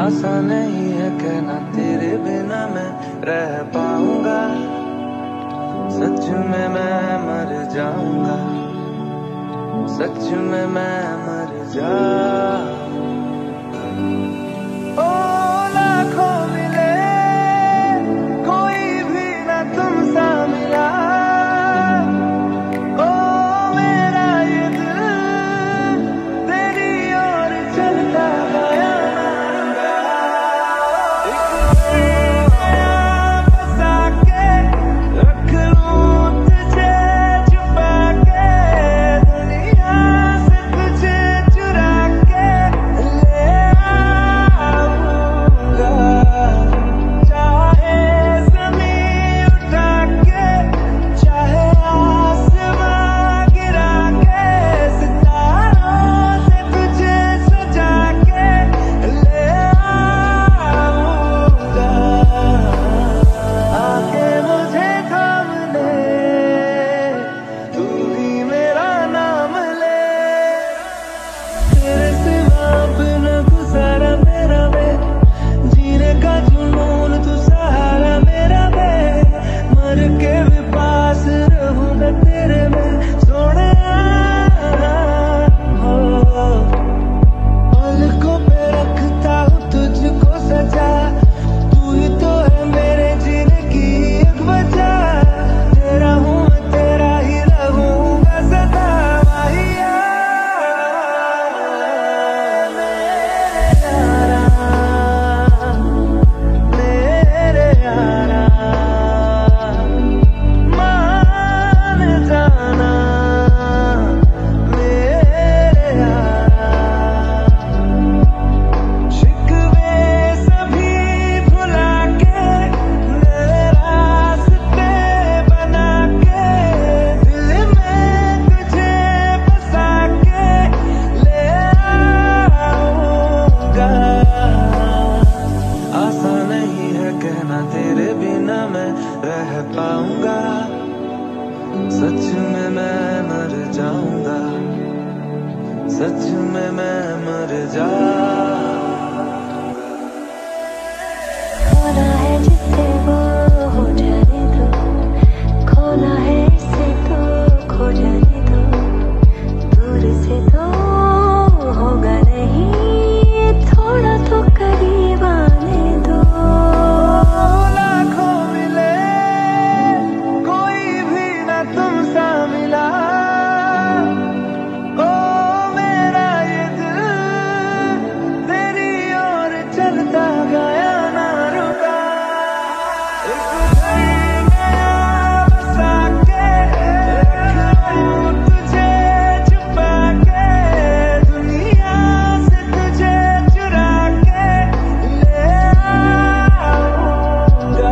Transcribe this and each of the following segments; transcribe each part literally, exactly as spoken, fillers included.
आसान नहीं है कहना तेरे बिना मैं रह पाऊंगा, सच में मैं मर जाऊंगा, सच में मैं मर जाऊंगा। ओ लाखों मिले कोई भी ना तुम सा मिला, ओ मेरा ये दिल तेरी ओर चलता गया, बसा के रख लूं तुझे छुपा के, दुनिया से तुझे चुरा के ले आऊंगा, चाहे ज़मीन उठा के चाहे आसमां गिरा के, सितारों से तुझे सजा के ले आऊंगा। आके मुझे थाम ले, तू ही मेरा नाम ले, तेरे सिवा अपना गुजारा मेरा वे, जीने का जुनून तू सहारा मेरा वे, मर के भी पास रहूंगा तेरे में सोने हो, पलकों पे रखता हूँ तुझको सजा, तू ही तो है मेरे जीने की एक वजह, तेरा हूँ मैं तेरा ही रहूंगा सदा, वाहिया मेरे यारा, मान जाना मेरे यारा, शिकवे सभी भुला के नए रास्ते बना के, दिल में तुझे बसा के ले आऊंगा। आसान नहीं है कहना तेरे बिना मैं रह पाऊंगा, सच में मैं मर जाऊंगा, सच में मैं मर जाऊंगा। खोना है जिससे वो हो जाने दो, खोना है इससे तो खो जाने दो, दूर से तो होगा नहीं, थोड़ा तो करीब आने दो। लाखों मिले कोई भी ना तुम सा मिला, ओ मेरा ये दिल तेरी ओर चलता गया ना रुका, एक घर नया बसा के रख लूं तुझे छुपा के, दुनिया से तुझे चुरा के ले आऊंगा,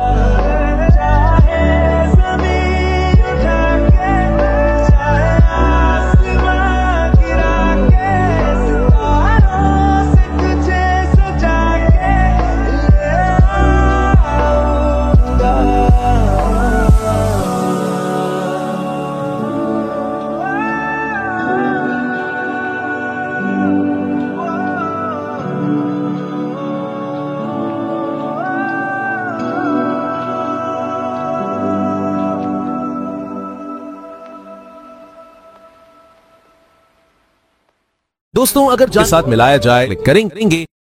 चाहे ज़मीन उठा के चाहे आसमां गिरा के, सितारों से तुझे सजा के ले आऊंगा। दोस्तों अगर के साथ मिलाया जाए, क्लिक करेंगे।